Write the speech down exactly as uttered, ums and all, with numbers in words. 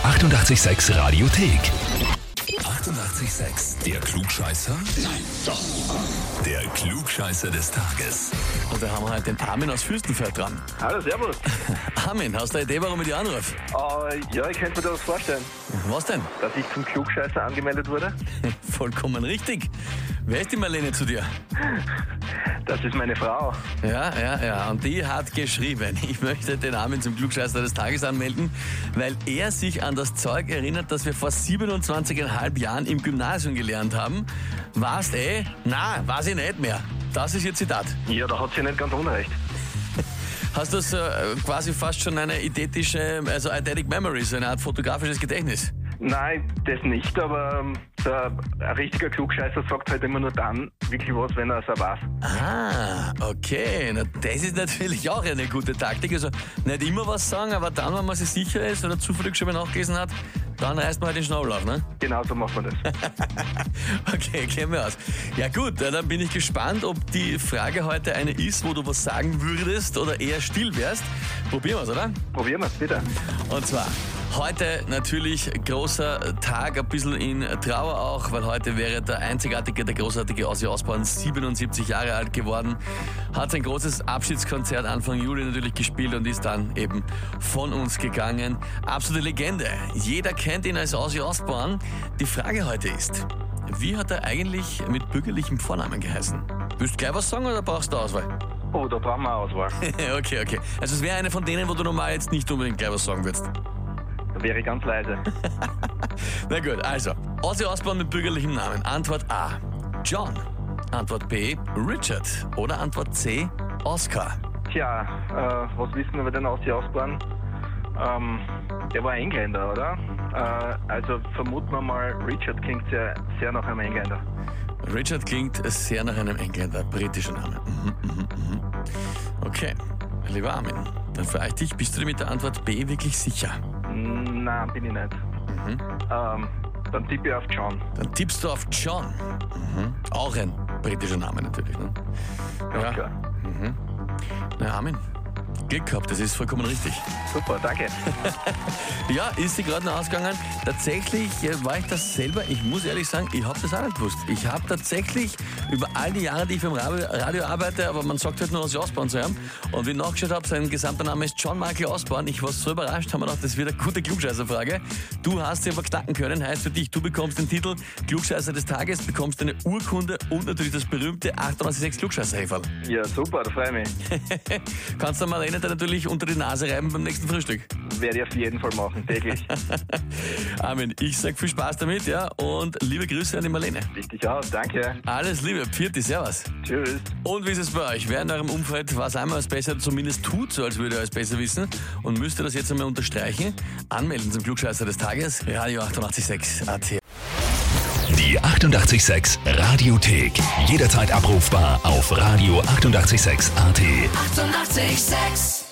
achtundachtzig Komma sechs Radiothek. achtundachtzig Komma sechs. Der Klugscheißer? Nein, doch. Der Klugscheißer des Tages. Und da haben wir heute den Armin aus Fürstenfeld dran. Hallo, servus. Armin, hast du eine Idee, warum ich dich anrufe? Äh, ja, ich könnte mir da was vorstellen. Was denn? Dass ich zum Klugscheißer angemeldet wurde. Vollkommen richtig. Wer ist die Marlene zu dir? Das ist meine Frau. Ja, ja, ja. Und die hat geschrieben, ich möchte den Armin zum Klugscheißer des Tages anmelden, weil er sich an das Zeug erinnert, das wir vor siebenundzwanzig Komma fünf Jahren im Gymnasium gelernt haben. Warst eh? Na, weiß ich nicht mehr. Das ist ihr Zitat. Ja, da hat sie nicht ganz unrecht. Hast du so, äh, quasi fast schon eine eidetische, also eidetic memory, so eine Art fotografisches Gedächtnis? Nein, das nicht, aber ähm, der, ein richtiger Klugscheißer sagt halt immer nur dann wirklich was, wenn er es auch weiß. Ah, okay. Na, das ist natürlich auch eine gute Taktik. Also nicht immer was sagen, aber dann, wenn man sich sicher ist oder zufällig schon mal nachgelesen hat, dann reißt man halt den Schnabel auf, ne? Genau so macht man das. Okay, kennen wir aus. Ja gut, dann bin ich gespannt, ob die Frage heute eine ist, wo du was sagen würdest oder eher still wärst. Probieren wir es, oder? Probieren wir es, bitte. Und zwar, heute natürlich großer Tag, ein bisschen in Trauer auch, weil heute wäre der einzigartige, der großartige Ozzy Osbourne siebenundsiebzig Jahre alt geworden. Hat sein großes Abschiedskonzert Anfang Juli natürlich gespielt und ist dann eben von uns gegangen. Absolute Legende. Jeder kennt ihn als Ozzy Osbourne. Die Frage heute ist, wie hat er eigentlich mit bürgerlichem Vornamen geheißen? Willst du gleich was sagen oder brauchst du Auswahl? Oh, da brauchen wir eine Auswahl. Okay, okay. Also es wäre eine von denen, wo du normal jetzt nicht unbedingt gleich was sagen würdest. Da wäre ich ganz leise. Na gut, also, Ozzy Osbourne mit bürgerlichem Namen. Antwort A, John. Antwort B, Richard. Oder Antwort C, Oscar. Tja, äh, was wissen wir über den Ozzy Osbourne? Ähm, der war Engländer, oder? Äh, also vermuten wir mal, Richard klingt sehr, sehr nach einem Engländer. Richard klingt sehr nach einem Engländer, britischer Name. Mhm, mhm, mhm. Okay, lieber Armin, dann frage ich dich, bist du dir mit der Antwort B wirklich sicher? Nein, bin ich nicht. Mhm. Ähm, dann tippe ich auf John. Dann tippst du auf John. Mhm. Auch ein britischer Name natürlich, ne? Ja, klar. Mhm. Na, Armin, Glück gehabt, das ist vollkommen richtig. Super, danke. Ja, ist sie gerade noch ausgegangen. Tatsächlich äh, war ich das selber, ich muss ehrlich sagen, ich habe das auch nicht gewusst. Ich habe tatsächlich über all die Jahre, die ich beim Radio, Radio arbeite, aber man sagt halt nur Ozzy Osbourne zu haben. Und wie ich nachgeschaut habe, sein gesamter Name ist John Michael Osbourne. Ich war so überrascht, haben wir gedacht, das wird eine gute Klugscheißerfrage. Du hast sie aber knacken können, heißt für dich, du bekommst den Titel Klugscheißer des Tages, bekommst eine Urkunde und natürlich das berühmte achtundachtzig Komma sechs Klugscheißer-Häferl. Ja, super, da freue ich mich. Kannst du Marlene dann natürlich unter die Nase reiben beim nächsten Frühstück. Werde ich auf jeden Fall machen, täglich. Armin, ich sag viel Spaß damit, ja, und liebe Grüße an die Marlene. Richtig aus, danke. Alles Liebe, Pfiat, servus. Tschüss. Und wie ist es bei euch? Wer in eurem Umfeld was einmal als besser zumindest tut, so als würde er es besser wissen und müsste das jetzt einmal unterstreichen? Anmelden zum Klugscheißer des Tages, Radio achtundachtzig Komma sechs A T. Die achtundachtzig Komma sechs Radiothek. Jederzeit abrufbar auf Radio achtundachtzig Komma sechs A T. achtundachtzig Komma sechs